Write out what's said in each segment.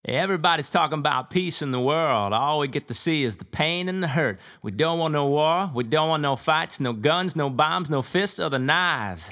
Everybody's talking about peace in the world. All we get to see is the pain and the hurt. We don't want no war. We don't want no fights, no guns, no bombs, no fists or the knives.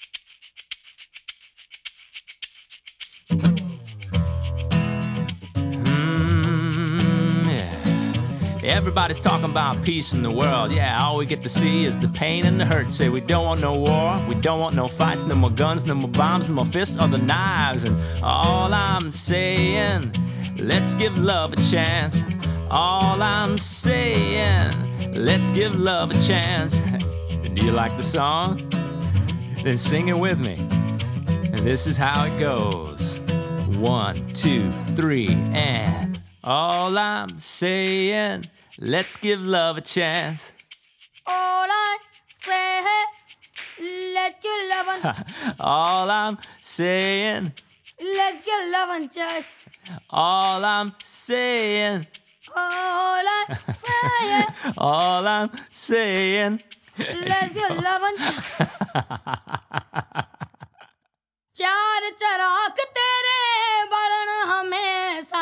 Everybody's talking about peace in the world. Yeah, all we get to see is the pain and the hurt. Say we don't want no war, we don't want no fights, no more guns, no more bombs, no more fists or the knives. And all I'm saying, let's give love a chance. All I'm saying, let's give love a chance. Do you like the song? Then sing it with me. And this is how it goes. 1, 2, 3, and all I'm saying, let's give love a chance. All I say, let's give love a All I'm saying, let's give love a chance. all I'm saying, All I say, all I'm saying. let's give love a chance. चार चराग तेरे बरन हमेशा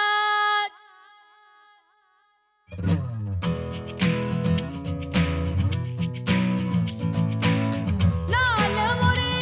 लाल मोरे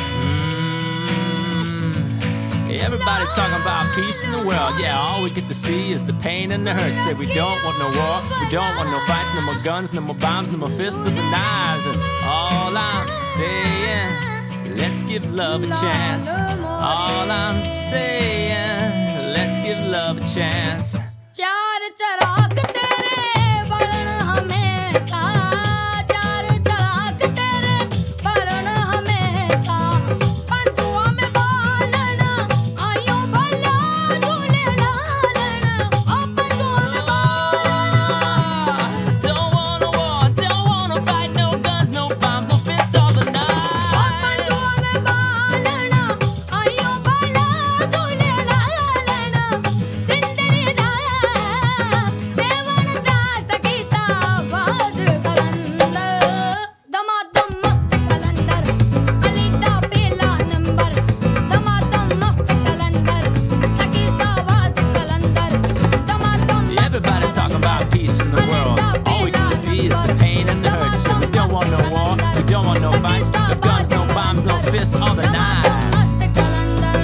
Everybody's talking about peace in the world. Yeah, all we get to see is the pain and the hurt. Say we don't want no war, we don't want no fights, no more guns, no more bombs, no more fists or the knives. And all I'm saying, let's give love a chance. All I'm saying, let's give love a chance. चार चराग तेरे बरन हमेशा चार चराग तेरे बरन हमेशा पंचुआ में बालना आयो भला झूले डालना ओ पंचुआ में बालना Don't want no war, don't want no fight, no guns, no bombs, no fists or the knives. पंचुआ में बालना आयो भला झूले डालना जिंदगी दा सेवन दा सखी सावाज कलंदर दमादम मस्त कलंदर अली दा पहला नंबर दमादम मस्त कलंदर सखी सावाज कलंदर दमादम Everybody's talking about peace in the world. All we get to see is the pain and the hurt. So we don't want no war, we don't want no fights, no guns, no bombs, no fists or the knives. मस्त कलंदर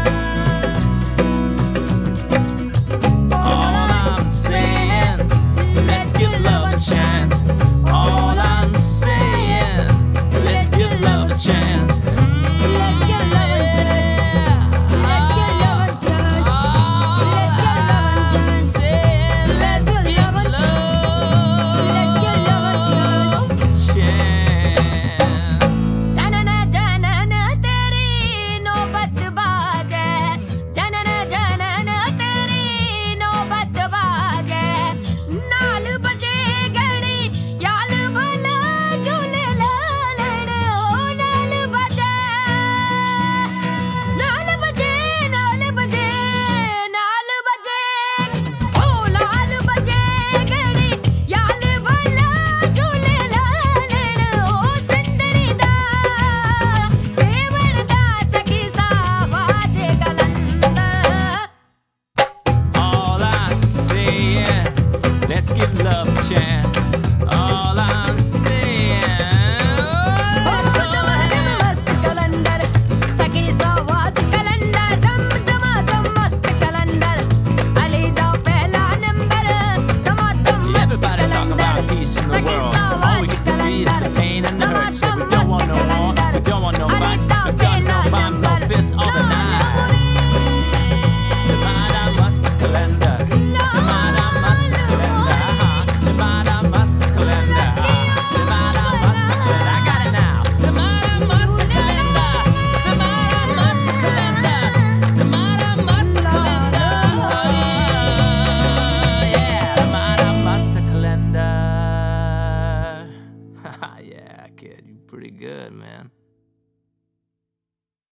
All I'm saying, let's give love a chance. All I'm saying, let's give love a chance. Let's get love and chance. Let's get love and chance. Let's get love and chance. Let's Let's give get love and love Let's get love and chance. a chance. जनन जनन तेरी नौबत बाजे जनन जनन तेरी नौबत बाजे नाल बजे घड़ी याल भला झूले लालन ओ नाल बजे नाल बजे नाल बजे नाल बजे ओ लाल बजे घड़ी याल भला झूले लालन ओ सिंदड़ी दा सेवण दा सखी सावाजे कलंदर All I'm saying, let's give love a chance. All I'm saying, मस्त कलंदर सखी सावाज कलंदर दम दम मस्त कलंदर अली दा पहला नंबर दम everybody's talking about peace in the world. All we get to see is the pain and the hurt. So we don't want no war, we don't want no fights, no guns, no bombs, no fists or the knives. Mara must calendar. Mara must calendar. Mara must calendar. Mara must calendar. I got it now. Mara must calendar. Mara must calendar. Mara must calendar. Yeah, Mara must calendar. Yeah, kid, you pretty good, man.